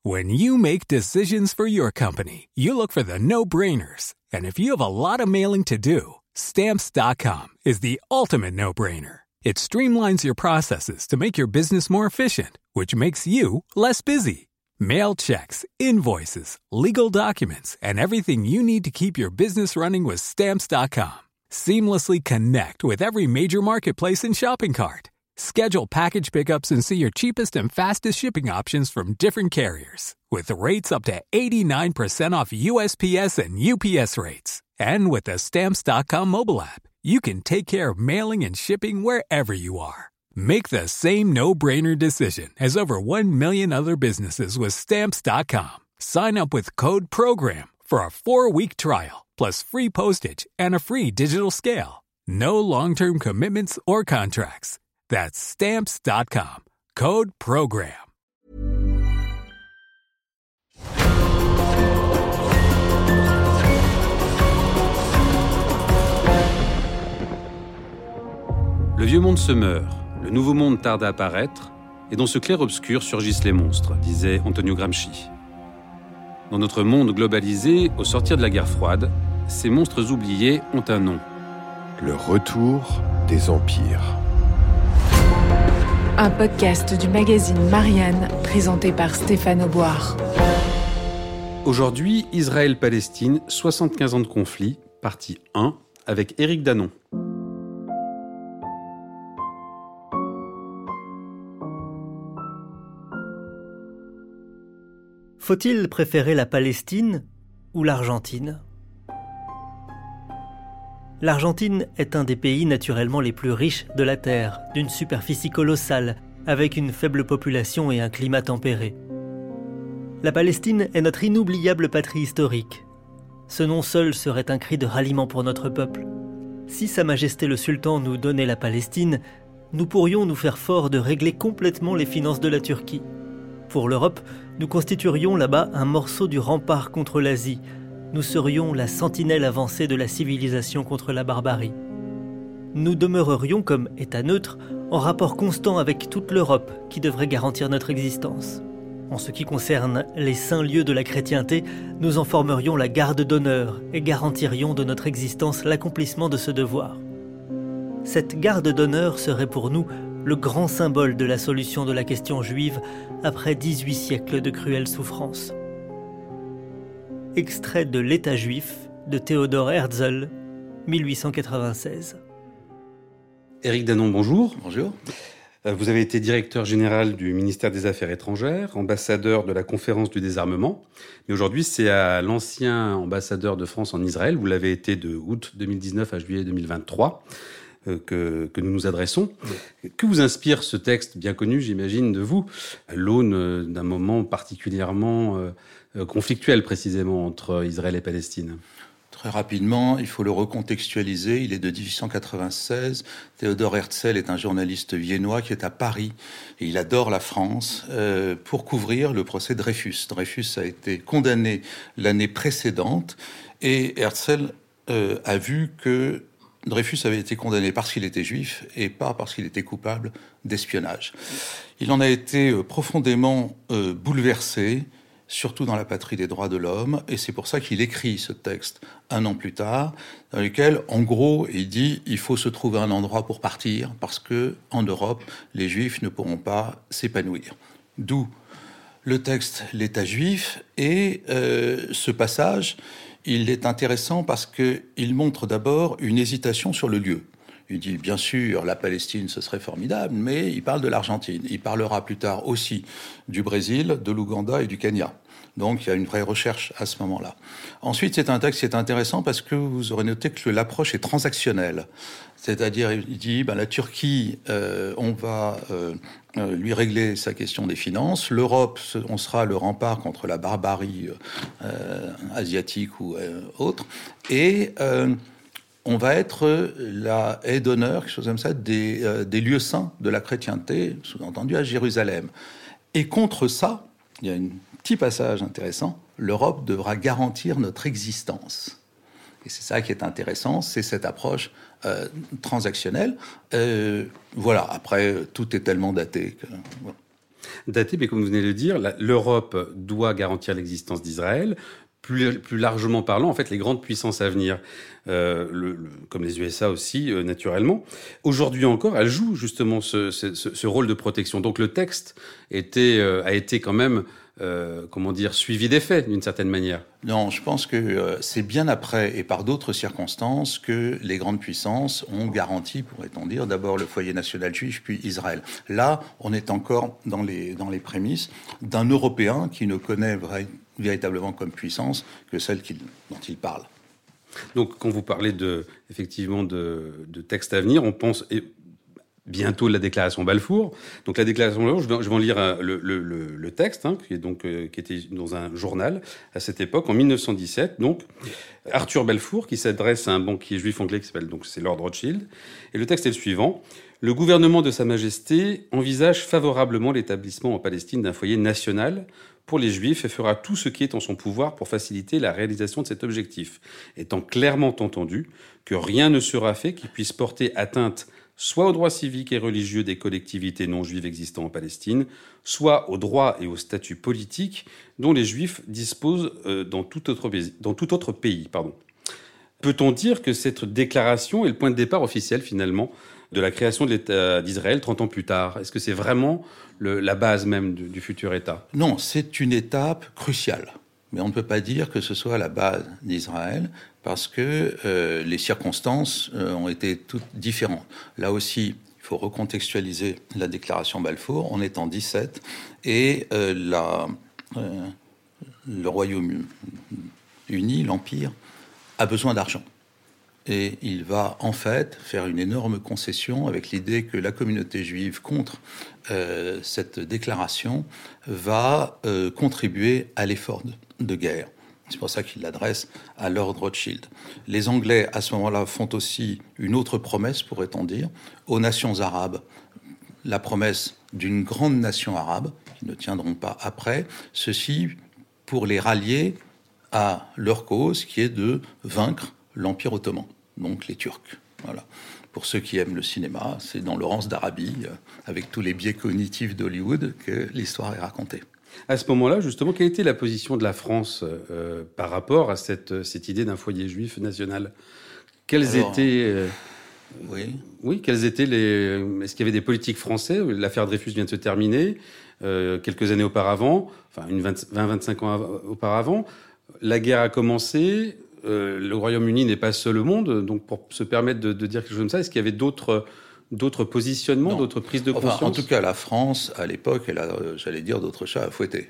When you make decisions for your company, you look for the no-brainers. And if you have a lot of mailing to do, Stamps.com is the ultimate no-brainer. It streamlines your processes to make your business more efficient, which makes you less busy. Mail checks, invoices, legal documents, and everything you need to keep your business running with Stamps.com. Seamlessly connect with every major marketplace and shopping cart. Schedule package pickups and see your cheapest and fastest shipping options from different carriers. With rates up to 89% off USPS and UPS rates. And with the Stamps.com mobile app, you can take care of mailing and shipping wherever you are. Make the same no-brainer decision as over 1 million other businesses with Stamps.com. Sign up with code PROGRAM for a 4-week trial, plus free postage and a free digital scale. No long-term commitments or contracts. That's Stamps.com. Code PROGRAM. Le vieux monde se meurt, le nouveau monde tarde à apparaître, et dans ce clair-obscur surgissent les monstres, disait Antonio Gramsci. Dans notre monde globalisé, au sortir de la guerre froide, ces monstres oubliés ont un nom. Le retour des empires. Un podcast du magazine Marianne, présenté par Stéphane Auboire. Aujourd'hui, Israël-Palestine, 75 ans de conflit, partie 1, avec Éric Danon. Faut-il préférer la Palestine ou l'Argentine ? L'Argentine est un des pays naturellement les plus riches de la Terre, d'une superficie colossale, avec une faible population et un climat tempéré. La Palestine est notre inoubliable patrie historique. Ce nom seul serait un cri de ralliement pour notre peuple. Si Sa Majesté le Sultan nous donnait la Palestine, nous pourrions nous faire fort de régler complètement les finances de la Turquie. Pour l'Europe, nous constituerions là-bas un morceau du rempart contre l'Asie. Nous serions la sentinelle avancée de la civilisation contre la barbarie. Nous demeurerions comme État neutre, en rapport constant avec toute l'Europe qui devrait garantir notre existence. En ce qui concerne les saints lieux de la chrétienté, nous en formerions la garde d'honneur et garantirions de notre existence l'accomplissement de ce devoir. Cette garde d'honneur serait pour nous le grand symbole de la solution de la question juive après 18 siècles de cruelles souffrances. Extrait de l'État juif de Theodor Herzl, 1896. Éric Danon, bonjour. Bonjour. Vous avez été directeur général du ministère des Affaires étrangères, ambassadeur de la Conférence du désarmement. Mais aujourd'hui, c'est à l'ancien ambassadeur de France en Israël, vous l'avez été de août 2019 à juillet 2023, que nous nous adressons. Oui. Que vous inspire ce texte bien connu, j'imagine, de vous, à l'aune d'un moment particulièrement conflictuel, précisément, entre Israël et Palestine ? Très rapidement, il faut le recontextualiser. Il est de 1896. Theodor Herzl est un journaliste viennois qui est à Paris. Et il adore la France pour couvrir le procès Dreyfus. Dreyfus a été condamné l'année précédente. Et Herzl a vu que Dreyfus avait été condamné parce qu'il était juif et pas parce qu'il était coupable d'espionnage. Il en a été profondément bouleversé, surtout dans la patrie des droits de l'homme, et c'est pour ça qu'il écrit ce texte 1 an plus tard, dans lequel, en gros, il dit il faut se trouver un endroit pour partir, parce que en Europe, les Juifs ne pourront pas s'épanouir. D'où le texte l'État juif, et ce passage, il est intéressant parce qu'il montre d'abord une hésitation sur le lieu. Il dit, bien sûr, la Palestine, ce serait formidable, mais il parle de l'Argentine. Il parlera plus tard aussi du Brésil, de l'Ouganda et du Kenya. Donc, il y a une vraie recherche à ce moment-là. Ensuite, c'est un texte qui est intéressant parce que vous aurez noté que l'approche est transactionnelle. C'est-à-dire, il dit, la Turquie, on va lui régler sa question des finances. L'Europe, on sera le rempart contre la barbarie asiatique ou autre. Et on va être la haie d'honneur, quelque chose comme ça, des lieux saints de la chrétienté, sous-entendu à Jérusalem. Et contre ça, il y a un petit passage intéressant, l'Europe devra garantir notre existence. Et c'est ça qui est intéressant, c'est cette approche transactionnelle. Voilà, après, tout est tellement daté que... Voilà. Daté, mais comme vous venez de le dire, l'Europe doit garantir l'existence d'Israël. Plus largement parlant, en fait, les grandes puissances à venir, comme les USA aussi, naturellement, aujourd'hui encore, elles jouent justement ce rôle de protection. Donc le texte a été quand même, suivi des faits, d'une certaine manière. Non, je pense que c'est bien après et par d'autres circonstances que les grandes puissances ont garanti, pourrait-on dire, d'abord le foyer national juif, puis Israël. Là, on est encore dans les prémices d'un Européen qui ne connaît véritablement comme puissance que celle dont il parle. Donc, quand vous parlez effectivement de textes à venir, on pense bientôt la déclaration Balfour. Donc, la déclaration Balfour, je vais en lire le texte, qui était dans un journal à cette époque, en 1917. Donc, Arthur Balfour, qui s'adresse à un banquier juif anglais qui s'appelle, donc c'est Lord Rothschild. Et le texte est le suivant. Le gouvernement de Sa Majesté envisage favorablement l'établissement en Palestine d'un foyer national pour les Juifs et fera tout ce qui est en son pouvoir pour faciliter la réalisation de cet objectif, étant clairement entendu que rien ne sera fait qui puisse porter atteinte soit aux droits civiques et religieux des collectivités non juives existant en Palestine, soit aux droits et au statut politique dont les Juifs disposent dans tout autre pays. Peut-on dire que cette déclaration est le point de départ officiel, finalement, de la création de l'État d'Israël 30 ans plus tard? Est-ce que c'est vraiment la base même du futur État? Non, c'est une étape cruciale. Mais on ne peut pas dire que ce soit la base d'Israël parce que les circonstances ont été toutes différentes. Là aussi, il faut recontextualiser la déclaration Balfour. On est en 17 et le Royaume-Uni, l'Empire, a besoin d'argent. Et il va en fait faire une énorme concession avec l'idée que la communauté juive, contre cette déclaration, va contribuer à l'effort de guerre. C'est pour ça qu'il l'adresse à Lord Rothschild. Les Anglais, à ce moment-là, font aussi une autre promesse, pourrait-on dire, aux nations arabes. La promesse d'une grande nation arabe, qui ne tiendront pas après, ceci pour les rallier à leur cause, qui est de vaincre l'Empire ottoman, donc les Turcs. Voilà. Pour ceux qui aiment le cinéma, c'est dans Laurence d'Arabie, avec tous les biais cognitifs d'Hollywood, que l'histoire est racontée. À ce moment-là, justement, quelle était la position de la France par rapport à cette idée d'un foyer juif national? Quelles étaient est-ce qu'il y avait des politiques français? L'affaire Dreyfus vient de se terminer quelques années auparavant, 20-25 ans auparavant. La guerre a commencé. Le Royaume-Uni n'est pas seul au monde, donc pour se permettre de dire quelque chose comme ça, est-ce qu'il y avait d'autres positionnements, d'autres prises de conscience? En tout cas, la France, à l'époque, elle a, j'allais dire, d'autres chats à fouetter.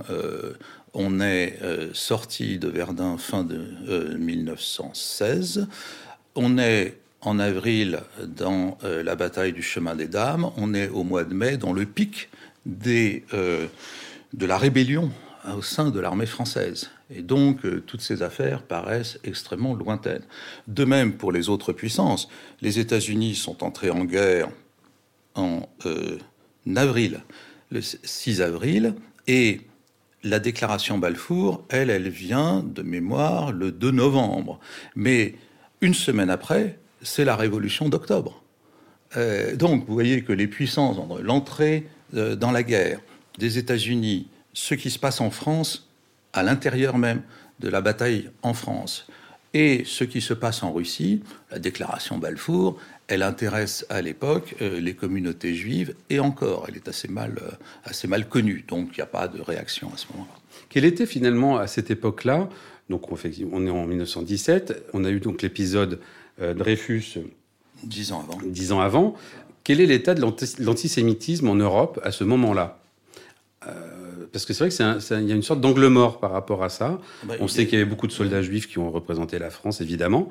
On est sorti de Verdun fin de 1916. On est en avril dans la bataille du Chemin des Dames. On est au mois de mai dans le pic de la rébellion au sein de l'armée française. Et donc, toutes ces affaires paraissent extrêmement lointaines. De même pour les autres puissances. Les États-Unis sont entrés en guerre en avril, le 6 avril, et la déclaration Balfour, elle vient de mémoire le 2 novembre. Mais une semaine après, c'est la révolution d'octobre. Donc, vous voyez que les puissances, l'entrée dans la guerre des États-Unis, ce qui se passe en France, à l'intérieur même de la bataille en France, et ce qui se passe en Russie, la déclaration Balfour, elle intéresse à l'époque les communautés juives, et encore, elle est assez mal connue, donc il n'y a pas de réaction à ce moment-là. Quel était finalement, à cette époque-là, donc on est en 1917, on a eu donc l'épisode Dreyfus 10 ans avant. 10 ans avant. Quel est l'état de l'antisémitisme en Europe à ce moment-là? Parce que c'est vrai qu'il y a une sorte d'angle mort par rapport à ça. On sait qu'il y avait beaucoup de soldats juifs qui ont représenté la France, évidemment.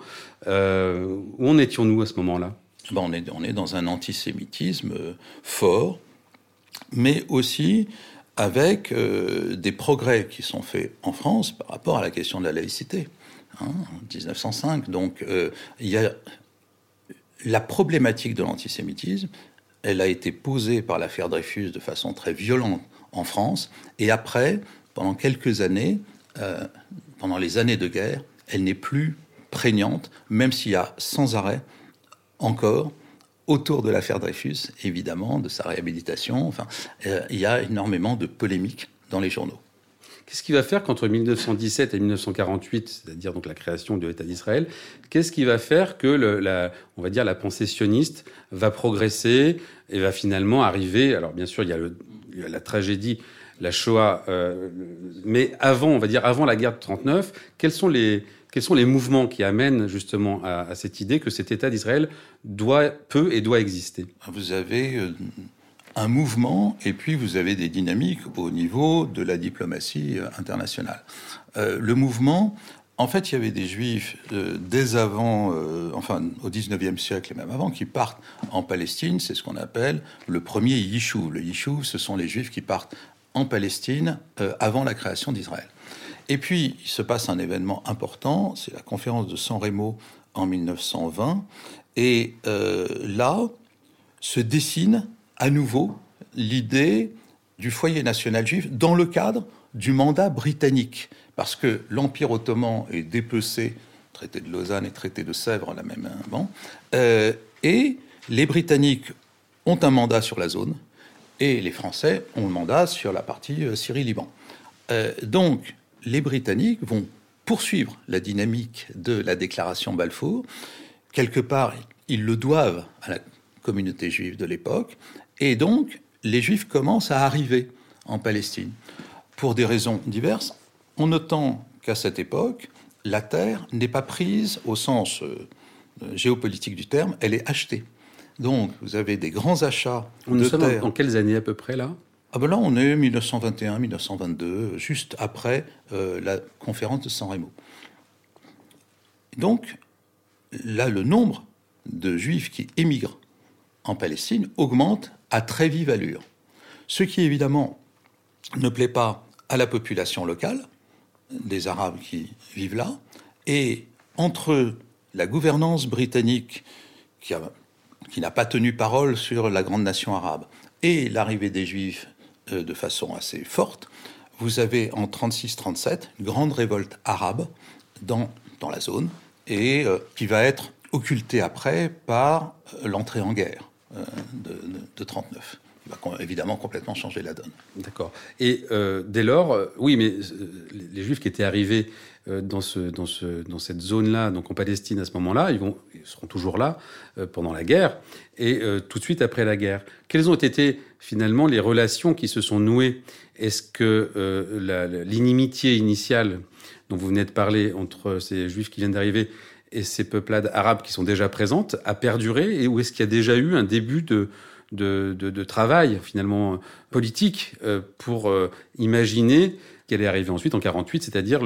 Où en étions-nous à ce moment-là? On est dans un antisémitisme fort, mais aussi avec des progrès qui sont faits en France par rapport à la question de la laïcité, en 1905. Donc, il y a la problématique de l'antisémitisme. Elle a été posée par l'affaire Dreyfus de façon très violente en France, et après, pendant quelques années, pendant les années de guerre, elle n'est plus prégnante, même s'il y a sans arrêt encore autour de l'affaire Dreyfus, évidemment, de sa réhabilitation. Il y a énormément de polémiques dans les journaux. Qu'est-ce qu'il va faire qu'entre 1917 et 1948, c'est-à-dire donc la création de l'État d'Israël, qu'est-ce qui va faire que on va dire la pensée sioniste va progresser et va finalement arriver. Alors bien sûr, il y a la tragédie, la Shoah, mais avant la guerre de 1939, quels sont les mouvements qui amènent justement à cette idée que cet État d'Israël peut et doit exister? Vous avez un mouvement, et puis vous avez des dynamiques au niveau de la diplomatie internationale. Le mouvement, en fait, il y avait des Juifs dès avant, au XIXe siècle et même avant, qui partent en Palestine. C'est ce qu'on appelle le premier Yishuv. Le Yishuv, ce sont les Juifs qui partent en Palestine avant la création d'Israël. Et puis, il se passe un événement important, c'est la conférence de San Remo en 1920, et là se dessine à nouveau l'idée du foyer national juif dans le cadre du mandat britannique, parce que l'Empire ottoman est dépecé, traité de Lausanne et traité de Sèvres, la même et les Britanniques ont un mandat sur la zone, et les Français ont un mandat sur la partie Syrie-Liban. Donc, les Britanniques vont poursuivre la dynamique de la déclaration Balfour. Quelque part, ils le doivent à la communauté juive de l'époque, et donc les Juifs commencent à arriver en Palestine pour des raisons diverses, en notant qu'à cette époque, la terre n'est pas prise au sens géopolitique du terme, elle est achetée. Donc vous avez des grands achats de terre. Nous sommes en quelles années à peu près là ? Là, on est 1921, 1922, juste après la conférence de San Remo. Donc là, le nombre de Juifs qui émigrent en Palestine augmente à très vive allure. Ce qui, évidemment, ne plaît pas à la population locale, des Arabes qui vivent là, et entre la gouvernance britannique qui n'a pas tenu parole sur la grande nation arabe et l'arrivée des Juifs de façon assez forte, vous avez en 1936-1937 une grande révolte arabe dans la zone, et qui va être occultée après par l'entrée en guerre de 1939. Il va évidemment complètement changer la donne. D'accord. Et dès lors, oui, mais les Juifs qui étaient arrivés dans cette zone-là, donc en Palestine à ce moment-là, ils seront toujours là pendant la guerre et tout de suite après la guerre. Quelles ont été finalement les relations qui se sont nouées? Est-ce que l'inimitié initiale dont vous venez de parler entre ces Juifs qui viennent d'arriver et ces peuplades arabes qui sont déjà présentes a perduré, et où est-ce qu'il y a déjà eu un début de travail finalement politique pour imaginer qu'elle est arrivée ensuite en 1948, c'est-à-dire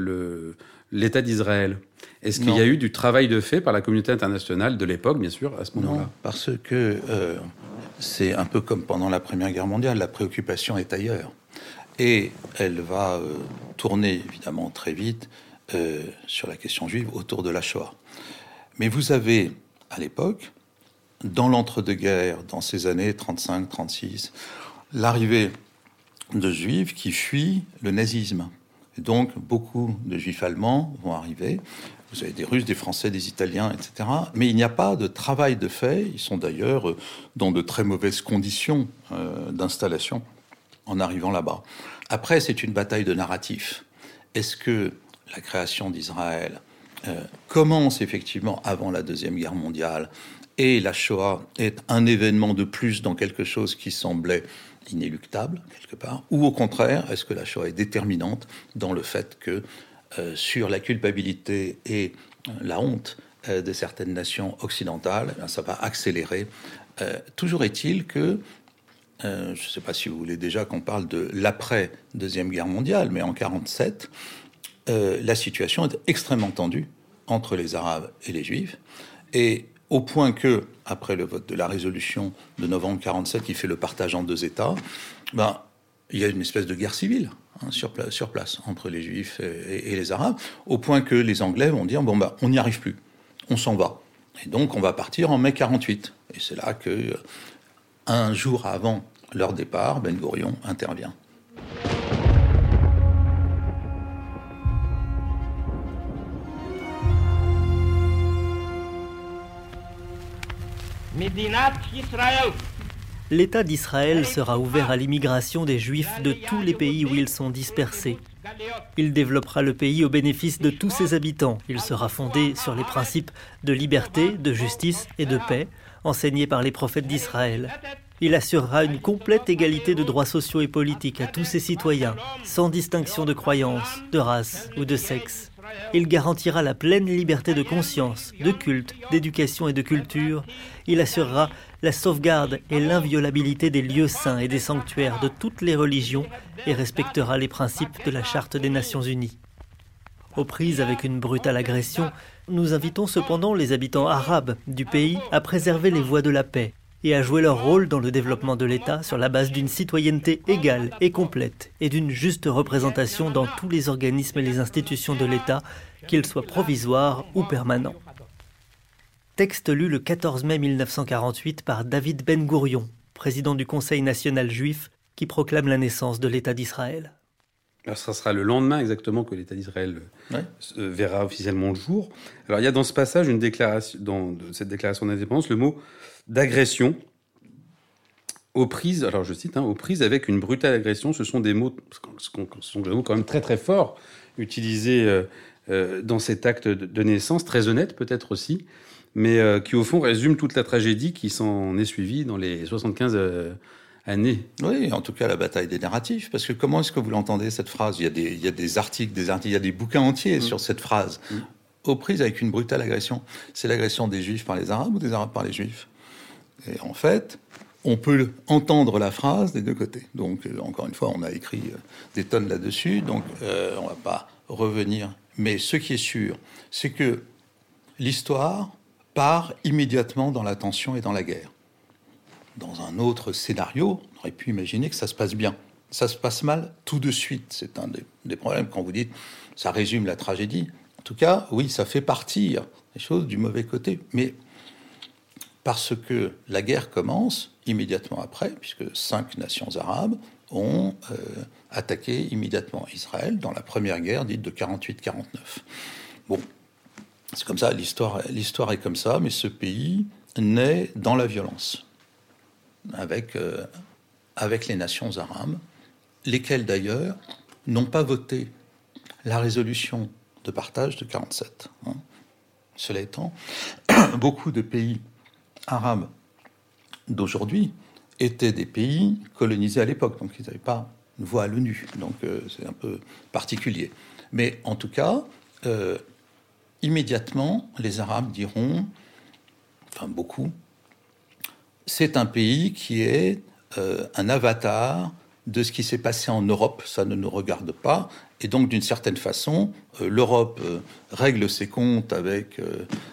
l'État d'Israël? Est-ce qu'il y a eu du travail de fait par la communauté internationale de l'époque, bien sûr, à ce moment-là? Non, parce que c'est un peu comme pendant la Première Guerre mondiale, la préoccupation est ailleurs. Et elle va tourner évidemment très vite sur la question juive autour de la Shoah. Mais vous avez, à l'époque, dans l'entre-deux-guerres, dans ces années 35-36, l'arrivée de Juifs qui fuient le nazisme. Et donc, beaucoup de Juifs allemands vont arriver. Vous avez des Russes, des Français, des Italiens, etc. Mais il n'y a pas de travail de fait. Ils sont d'ailleurs dans de très mauvaises conditions d'installation en arrivant là-bas. Après, c'est une bataille de narratif. Est-ce que la création d'Israël commence effectivement avant la Deuxième Guerre mondiale, et la Shoah est un événement de plus dans quelque chose qui semblait inéluctable, quelque part, ou au contraire, est-ce que la Shoah est déterminante dans le fait que sur la culpabilité et la honte de certaines nations occidentales, ça va accélérer. Toujours est-il que, je ne sais pas si vous voulez déjà qu'on parle de l'après-Deuxième Guerre mondiale, mais en 1947, la situation est extrêmement tendue entre les Arabes et les Juifs, et au point que, après le vote de la résolution de novembre 1947 qui fait le partage en deux États, il y a une espèce de guerre civile sur place entre les Juifs et les Arabes, au point que les Anglais vont dire on n'y arrive plus, on s'en va. Et donc on va partir en mai 1948. Et c'est là que, un jour avant leur départ, Ben Gourion intervient. Mais L'État d'Israël sera ouvert à l'immigration des Juifs de tous les pays où ils sont dispersés. Il développera le pays au bénéfice de tous ses habitants. Il sera fondé sur les principes de liberté, de justice et de paix, enseignés par les prophètes d'Israël. Il assurera une complète égalité de droits sociaux et politiques à tous ses citoyens, sans distinction de croyance, de race ou de sexe. Il garantira la pleine liberté de conscience, de culte, d'éducation et de culture. Il assurera la sauvegarde et l'inviolabilité des lieux saints et des sanctuaires de toutes les religions et respectera les principes de la Charte des Nations Unies. Aux prises avec une brutale agression, nous invitons cependant les habitants arabes du pays à préserver les voies de la paix et à jouer leur rôle dans le développement de l'État sur la base d'une citoyenneté égale et complète et d'une juste représentation dans tous les organismes et les institutions de l'État, qu'ils soient provisoires ou permanents. Texte lu le 14 mai 1948 par David Ben-Gourion, président du Conseil national juif, qui proclame la naissance de l'État d'Israël. Alors, ça sera le lendemain exactement que l'État d'Israël verra officiellement le jour. Alors, il y a dans ce passage une déclaration, dans cette déclaration d'indépendance, le mot d'agression aux prises. Alors, je cite, aux prises avec une brutale agression. Ce sont des mots, quand même très très forts utilisés dans cet acte de naissance, très honnête peut-être aussi, mais qui au fond résume toute la tragédie qui s'en est suivie dans les 75 années. Oui, en tout cas la bataille des narratifs, parce que comment est-ce que vous l'entendez cette phrase ? Il y a des articles, il y a des bouquins entiers sur cette phrase. Aux prises avec une brutale agression. C'est l'agression des Juifs par les Arabes ou des Arabes par les Juifs ? Et en fait, on peut entendre la phrase des deux côtés. Donc, encore une fois, on a écrit des tonnes là-dessus, donc on ne va pas revenir. Mais ce qui est sûr, c'est que l'histoire part immédiatement dans la tension et dans la guerre. Dans un autre scénario, on aurait pu imaginer que ça se passe bien. Ça se passe mal tout de suite. C'est un des problèmes quand vous dites « ça résume la tragédie ». En tout cas, oui, ça fait partir les choses du mauvais côté. Mais parce que la guerre commence immédiatement après, puisque 5 nations arabes ont attaqué immédiatement Israël dans la première guerre dite de 48-49. Bon, c'est comme ça, l'histoire est comme ça, mais ce pays naît dans la violence, avec les nations arabes, lesquelles d'ailleurs n'ont pas voté la résolution de partage de 47. Cela étant, beaucoup de pays arabes d'aujourd'hui étaient des pays colonisés à l'époque, donc ils n'avaient pas une voix à l'ONU, donc c'est un peu particulier. Mais en tout cas, immédiatement, les Arabes diront, enfin beaucoup, c'est un pays qui est un avatar de ce qui s'est passé en Europe, ça ne nous regarde pas, et donc d'une certaine façon, l'Europe règle ses comptes avec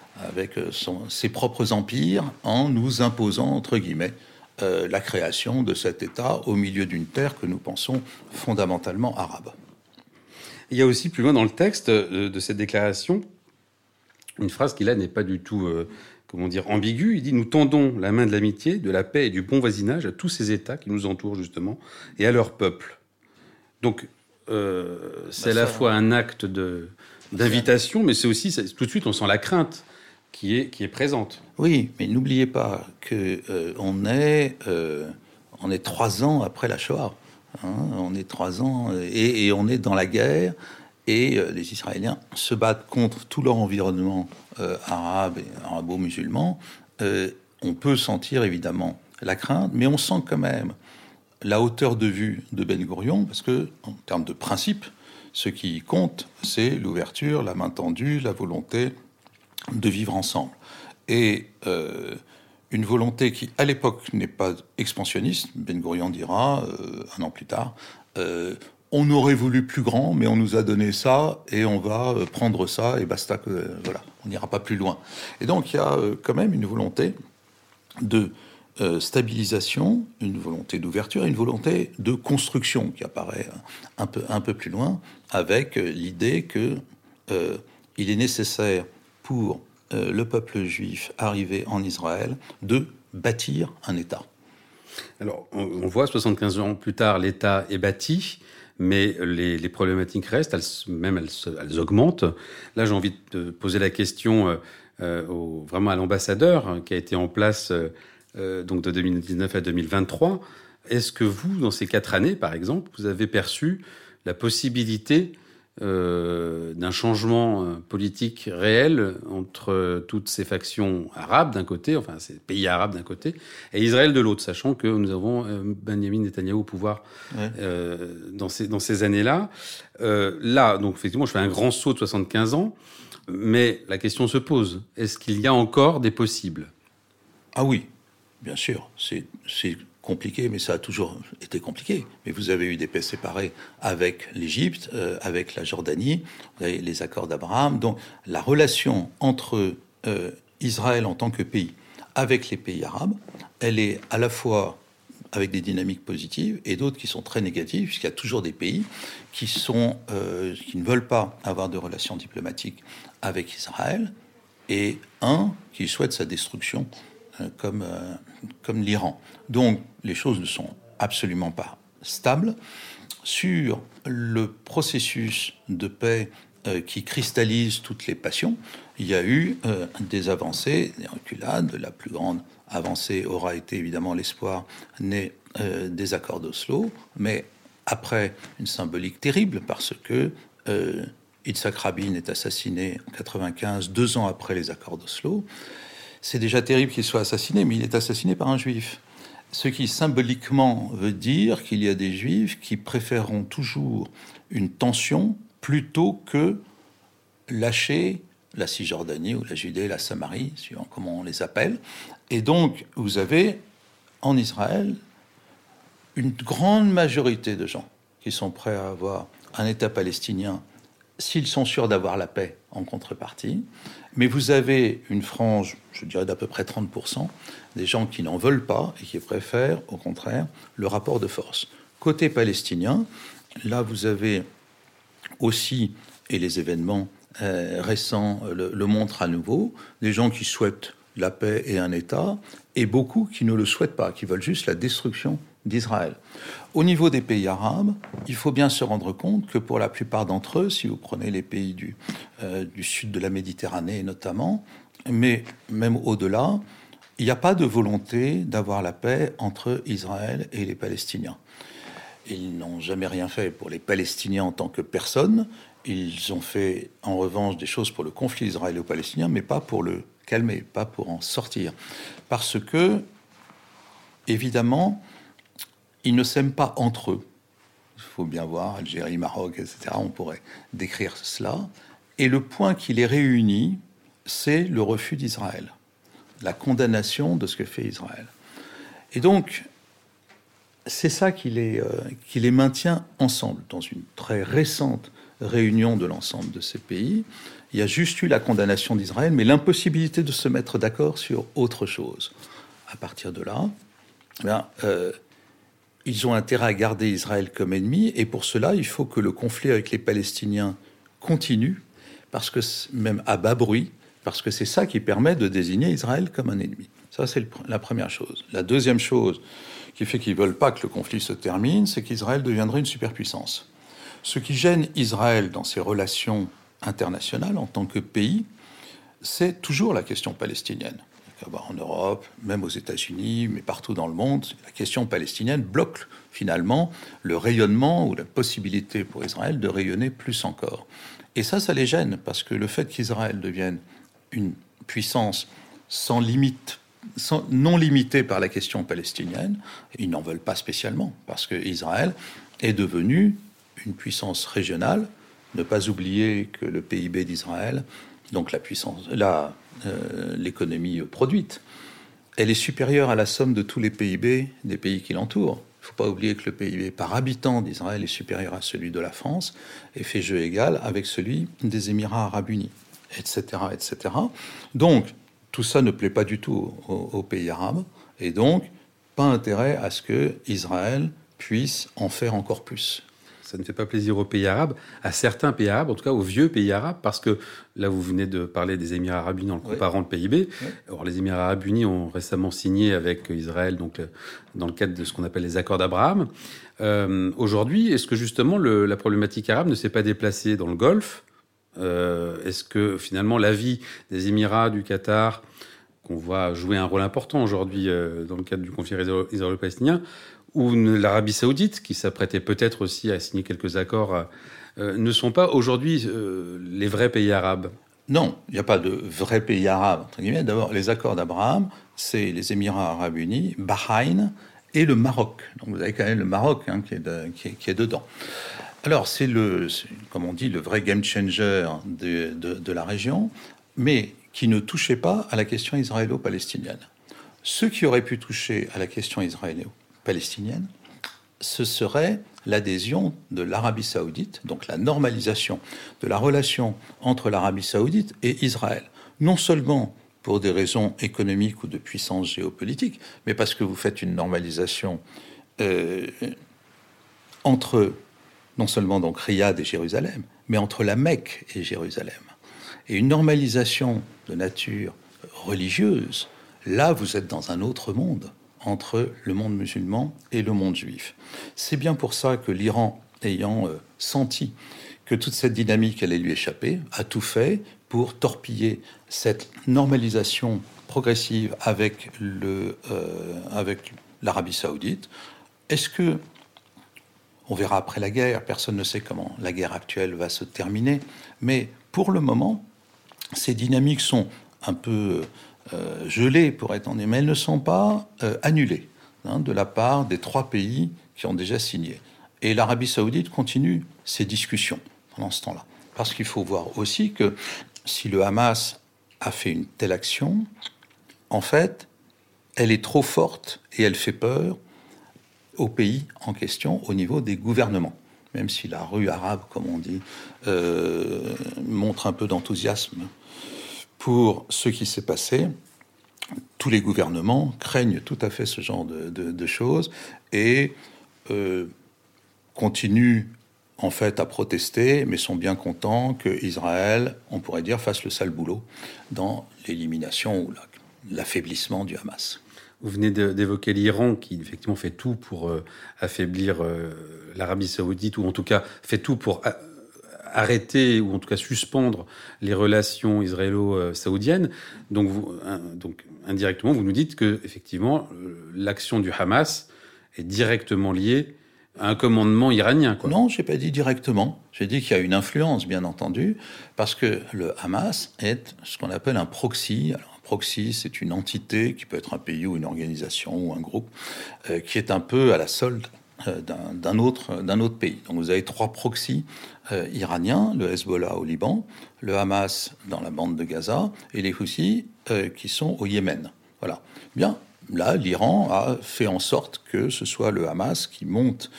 ses propres empires en nous imposant, entre guillemets, la création de cet État au milieu d'une terre que nous pensons fondamentalement arabe. Il y a aussi plus loin dans le texte de cette déclaration une phrase qui là n'est pas du tout ambiguë. Il dit « Nous tendons la main de l'amitié, de la paix et du bon voisinage à tous ces États qui nous entourent justement et à leur peuple. » Donc c'est à la fois un acte d'invitation, mais c'est aussi, tout de suite on sent la crainte qui est présente. Oui, mais n'oubliez pas qu'on est 3 ans après la Shoah. On est 3 ans et on est dans la guerre. Et les Israéliens se battent contre tout leur environnement arabe et arabo-musulman. On peut sentir évidemment la crainte, mais on sent quand même la hauteur de vue de Ben-Gourion, parce que en termes de principe, ce qui compte, c'est l'ouverture, la main tendue, la volonté de vivre ensemble. Et une volonté qui, à l'époque, n'est pas expansionniste. Ben-Gourion dira, 1 an plus tard, on aurait voulu plus grand, mais on nous a donné ça, et on va prendre ça, et basta, voilà, on n'ira pas plus loin. Et donc, il y a quand même une volonté de stabilisation, une volonté d'ouverture, et une volonté de construction qui apparaît un peu plus loin, avec l'idée que il est nécessaire pour le peuple juif arrivé en Israël de bâtir un État. Alors, on voit 75 ans plus tard, l'État est bâti, mais les problématiques restent, elles augmentent. Là, j'ai envie de poser la question vraiment à l'ambassadeur qui a été en place donc de 2019 à 2023. Est-ce que vous, dans ces 4 années, par exemple, vous avez perçu la possibilité d'un changement politique réel entre toutes ces factions arabes d'un côté, enfin ces pays arabes d'un côté, et Israël de l'autre, sachant que nous avons Benjamin Netanyahou au pouvoir dans ces années-là. Là, donc effectivement, je fais un grand saut de 75 ans, mais la question se pose. Est-ce qu'il y a encore des possibles ? Ah oui, bien sûr. C'est compliqué, mais ça a toujours été compliqué. Mais vous avez eu des paix séparées avec l'Égypte, avec la Jordanie, vous avez les accords d'Abraham. Donc la relation entre Israël en tant que pays avec les pays arabes, elle est à la fois avec des dynamiques positives et d'autres qui sont très négatives, puisqu'il y a toujours des pays qui ne veulent pas avoir de relations diplomatiques avec Israël, et un qui souhaite sa destruction, comme l'Iran. Donc, les choses ne sont absolument pas stables. Sur le processus de paix qui cristallise toutes les passions, il y a eu des avancées, des reculades. La plus grande avancée aura été évidemment l'espoir né des accords d'Oslo, mais après une symbolique terrible, parce que Yitzhak Rabin est assassiné en 1995, 2 ans après les accords d'Oslo. C'est déjà terrible qu'il soit assassiné, mais il est assassiné par un juif. Ce qui symboliquement veut dire qu'il y a des juifs qui préféreront toujours une tension plutôt que lâcher la Cisjordanie ou la Judée, la Samarie, suivant comment on les appelle. Et donc, vous avez en Israël une grande majorité de gens qui sont prêts à avoir un État palestinien s'ils sont sûrs d'avoir la paix en contrepartie. Mais vous avez une frange, je dirais d'à peu près 30%, des gens qui n'en veulent pas et qui préfèrent, au contraire, le rapport de force. Côté palestinien, là, vous avez aussi, et les événements récents le montrent à nouveau, des gens qui souhaitent la paix et un État, et beaucoup qui ne le souhaitent pas, qui veulent juste la destruction d'Israël. Au niveau des pays arabes, il faut bien se rendre compte que pour la plupart d'entre eux, si vous prenez les pays du sud de la Méditerranée notamment, mais même au-delà, il n'y a pas de volonté d'avoir la paix entre Israël et les Palestiniens. Ils n'ont jamais rien fait pour les Palestiniens en tant que personne. Ils ont fait en revanche des choses pour le conflit israélo-palestinien, mais pas pour le calmer, pas pour en sortir. Parce que, évidemment, ils ne s'aiment pas entre eux. Il faut bien voir, Algérie, Maroc, etc. On pourrait décrire cela. Et le point qui les réunit, c'est le refus d'Israël, la condamnation de ce que fait Israël. Et donc, c'est ça qui les maintient ensemble. Dans une très récente réunion de l'ensemble de ces pays, il y a juste eu la condamnation d'Israël, mais l'impossibilité de se mettre d'accord sur autre chose. À partir de là, ils ont intérêt à garder Israël comme ennemi, et pour cela, il faut que le conflit avec les Palestiniens continue, parce que même à bas bruit, parce que c'est ça qui permet de désigner Israël comme un ennemi. Ça, c'est la première chose. La deuxième chose qui fait qu'ils ne veulent pas que le conflit se termine, c'est qu'Israël deviendrait une superpuissance. Ce qui gêne Israël dans ses relations internationales en tant que pays, c'est toujours la question palestinienne. En Europe, même aux États-Unis, mais partout dans le monde, la question palestinienne bloque finalement le rayonnement ou la possibilité pour Israël de rayonner plus encore. Et ça les gêne, parce que le fait qu'Israël devienne une puissance sans limite, non limitée par la question palestinienne, ils n'en veulent pas spécialement, parce qu'Israël est devenu une puissance régionale. Ne pas oublier que le PIB d'Israël, donc l'économie produite, elle est supérieure à la somme de tous les PIB des pays qui l'entourent. Il ne faut pas oublier que le PIB par habitant d'Israël est supérieur à celui de la France et fait jeu égal avec celui des Émirats arabes unis, etc., etc. Donc, tout ça ne plaît pas du tout aux pays arabes, et donc, pas intérêt à ce que Israël puisse en faire encore plus. Ça ne fait pas plaisir aux pays arabes, à certains pays arabes, en tout cas aux vieux pays arabes, parce que là, vous venez de parler des Émirats arabes unis en le comparant le PIB. Oui. Or, les Émirats arabes unis ont récemment signé avec Israël, donc dans le cadre de ce qu'on appelle les accords d'Abraham. Aujourd'hui, est-ce que justement la problématique arabe ne s'est pas déplacée dans le Golfe, Est-ce que finalement l'avis des Émirats, du Qatar, qu'on voit jouer un rôle important aujourd'hui dans le cadre du conflit israélo-palestinien, ou l'Arabie saoudite, qui s'apprêtait peut-être aussi à signer quelques accords, ne sont pas aujourd'hui les vrais pays arabes? Non, il n'y a pas de vrais pays arabes, entre guillemets. D'abord, les accords d'Abraham, c'est les Émirats arabes unis, Bahreïn et le Maroc. Donc vous avez quand même le Maroc qui est dedans. Alors c'est comme on dit, le vrai game changer de la région, mais qui ne touchait pas à la question israélo-palestinienne. Ce qui aurait pu toucher à la question israélo-palestinienne, ce serait l'adhésion de l'Arabie saoudite, donc la normalisation de la relation entre l'Arabie saoudite et Israël. Non seulement pour des raisons économiques ou de puissance géopolitique, mais parce que vous faites une normalisation entre non seulement donc Riyad et Jérusalem, mais entre la Mecque et Jérusalem. Et une normalisation de nature religieuse, là vous êtes dans un autre monde, entre le monde musulman et le monde juif. C'est bien pour ça que l'Iran, ayant senti que toute cette dynamique allait lui échapper, a tout fait pour torpiller cette normalisation progressive avec l'Arabie saoudite. Est-ce que, on verra après la guerre, personne ne sait comment la guerre actuelle va se terminer, mais pour le moment, ces dynamiques sont un peu gelées, pour être honnête, mais elles ne sont pas annulées de la part des 3 pays qui ont déjà signé. Et l'Arabie saoudite continue ses discussions pendant ce temps-là. Parce qu'il faut voir aussi que si le Hamas a fait une telle action, en fait, elle est trop forte et elle fait peur au pays en question au niveau des gouvernements. Même si la rue arabe, comme on dit, montre un peu d'enthousiasme pour ce qui s'est passé, tous les gouvernements craignent tout à fait ce genre de choses et continuent en fait à protester, mais sont bien contents qu'Israël, on pourrait dire, fasse le sale boulot dans l'élimination ou l'affaiblissement du Hamas. Vous venez d'évoquer l'Iran qui effectivement fait tout pour affaiblir l'Arabie saoudite, ou en tout cas fait tout pour arrêter ou en tout cas suspendre les relations israélo-saoudiennes. Donc indirectement, vous nous dites que effectivement l'action du Hamas est directement liée à un commandement iranien, quoi. Non, je n'ai pas dit directement. J'ai dit qu'il y a une influence, bien entendu, parce que le Hamas est ce qu'on appelle un proxy. Alors, un proxy, c'est une entité qui peut être un pays ou une organisation ou un groupe qui est un peu à la solde d'un autre pays. Donc vous avez 3 proxys iraniens, le Hezbollah au Liban, le Hamas dans la bande de Gaza et les Houthis qui sont au Yémen. Voilà. Bien. Là, l'Iran a fait en sorte que ce soit le Hamas qui monte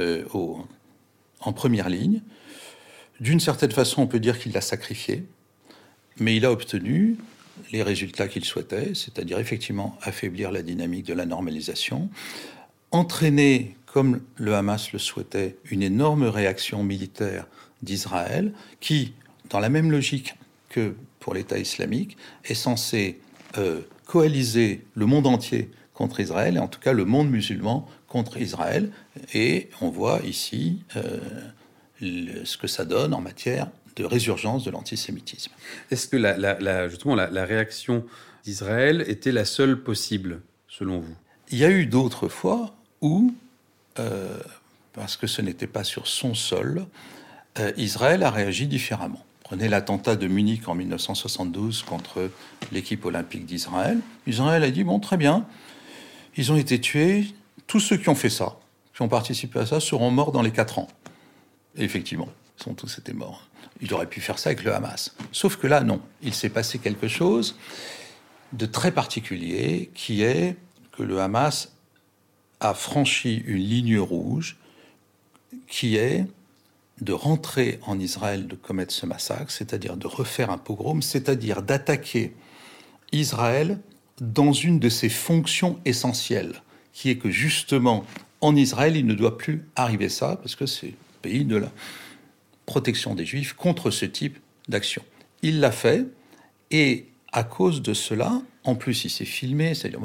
en première ligne. D'une certaine façon, on peut dire qu'il l'a sacrifié, mais il a obtenu les résultats qu'il souhaitait, c'est-à-dire effectivement affaiblir la dynamique de la normalisation, entraîner, comme le Hamas le souhaitait, une énorme réaction militaire d'Israël qui, dans la même logique que pour l'État islamique, est censé coaliser le monde entier contre Israël, et en tout cas le monde musulman contre Israël. Et on voit ici ce que ça donne en matière de résurgence de l'antisémitisme. Est-ce que justement la réaction d'Israël était la seule possible, selon vous? Il y a eu d'autres fois où, parce que ce n'était pas sur son sol, Israël a réagi différemment. Prenez l'attentat de Munich en 1972 contre l'équipe olympique d'Israël. Israël a dit, bon, très bien, ils ont été tués. Tous ceux qui ont fait ça, qui ont participé à ça, seront morts dans les 4 ans. Et effectivement, ils sont tous été morts. Il aurait pu faire ça avec le Hamas. Sauf que là, non. Il s'est passé quelque chose de très particulier, qui est que le Hamas a franchi une ligne rouge, qui est de rentrer en Israël, de commettre ce massacre, c'est-à-dire de refaire un pogrom, c'est-à-dire d'attaquer Israël dans une de ses fonctions essentielles, qui est que justement, en Israël, il ne doit plus arriver ça, parce que c'est le pays de la protection des Juifs contre ce type d'action. Il l'a fait, et à cause de cela, en plus il s'est filmé, c'est-à-dire,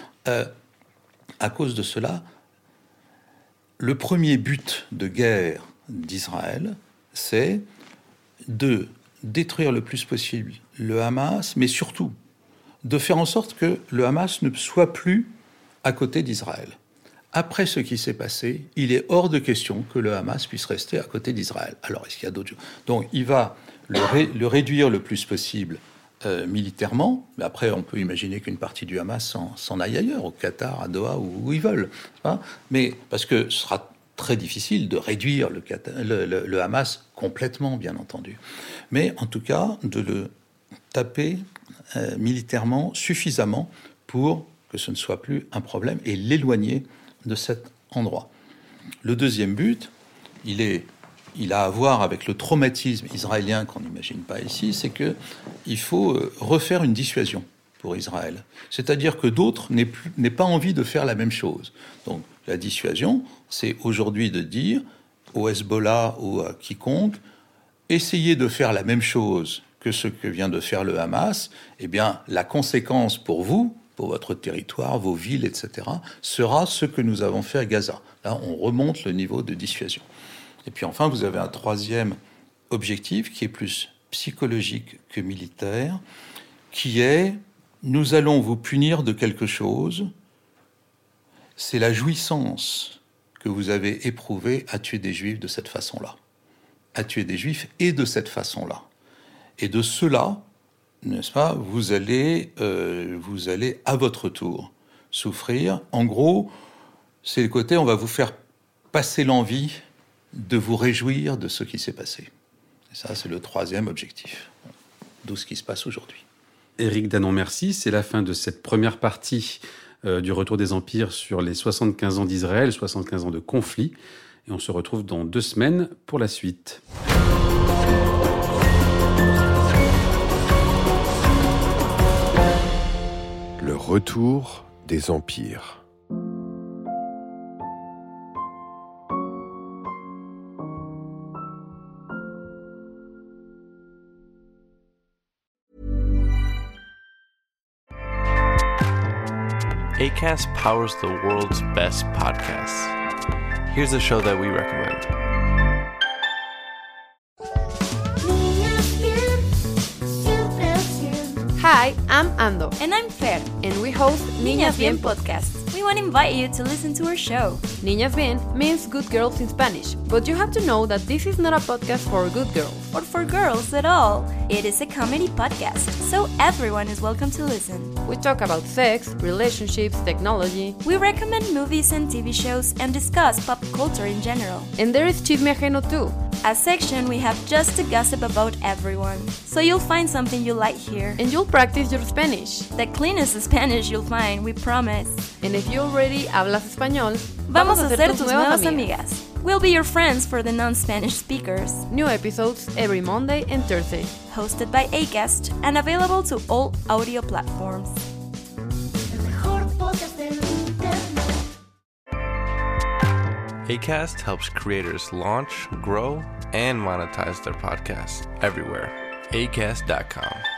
à cause de cela, le premier but de guerre d'Israël, c'est de détruire le plus possible le Hamas, mais surtout de faire en sorte que le Hamas ne soit plus à côté d'Israël. Après ce qui s'est passé, il est hors de question que le Hamas puisse rester à côté d'Israël. Alors, est-ce qu'il y a d'autres choses ? Donc, il va le réduire le plus possible militairement, mais après, on peut imaginer qu'une partie du Hamas s'en aille ailleurs, au Qatar, à Doha, où ils veulent. Mais parce que ce sera très difficile de réduire le Hamas complètement, bien entendu. Mais en tout cas, de le taper militairement suffisamment pour que ce ne soit plus un problème et l'éloigner de cet endroit. Le deuxième but, il a à voir avec le traumatisme israélien qu'on n'imagine pas ici, c'est qu'il faut refaire une dissuasion pour Israël. C'est-à-dire que d'autres n'aient pas envie de faire la même chose. Donc la dissuasion, c'est aujourd'hui de dire au Hezbollah ou à quiconque, essayez de faire la même chose que ce que vient de faire le Hamas, eh bien la conséquence pour vous, pour votre territoire, vos villes, etc., sera ce que nous avons fait à Gaza. Là, on remonte le niveau de dissuasion. Et puis enfin, vous avez un troisième objectif qui est plus psychologique que militaire, qui est « nous allons vous punir de quelque chose ». C'est la jouissance que vous avez éprouvée à tuer des Juifs de cette façon-là. À tuer des Juifs et de cette façon-là. Et de cela, n'est-ce pas, vous allez à votre tour souffrir. En gros, c'est le côté, on va vous faire passer l'envie de vous réjouir de ce qui s'est passé. Et ça, c'est le troisième objectif, d'où ce qui se passe aujourd'hui. Éric Danon, merci. C'est la fin de cette première partie du Retour des Empires sur les 75 ans d'Israël, 75 ans de conflit. Et on se retrouve dans 2 semaines pour la suite. Le retour des empires. Acast powers the world's best podcasts. Here's a show that we recommend. Hi, I'm Ando. And I'm Fer. And we host Niñas Bien podcast. We want to invite you to listen to our show. Niñas Bien means good girls in Spanish, but you have to know that this is not a podcast for good girls. Or for girls at all. It is a comedy podcast, so everyone is welcome to listen. We talk about sex, relationships, technology. We recommend movies and TV shows and discuss pop culture in general. And there is Chisme Ajeno too. A section we have just to gossip about everyone. So you'll find something you like here. And you'll practice your Spanish. The cleanest Spanish you'll find, we promise. And if you already hablas español, vamos a ser tus nuevas amigas. We'll be your friends for the non-Spanish speakers. New episodes every Monday and Thursday. Hosted by Acast and available to all audio platforms. Acast helps creators launch, grow, and monetize their podcasts everywhere. Acast.com.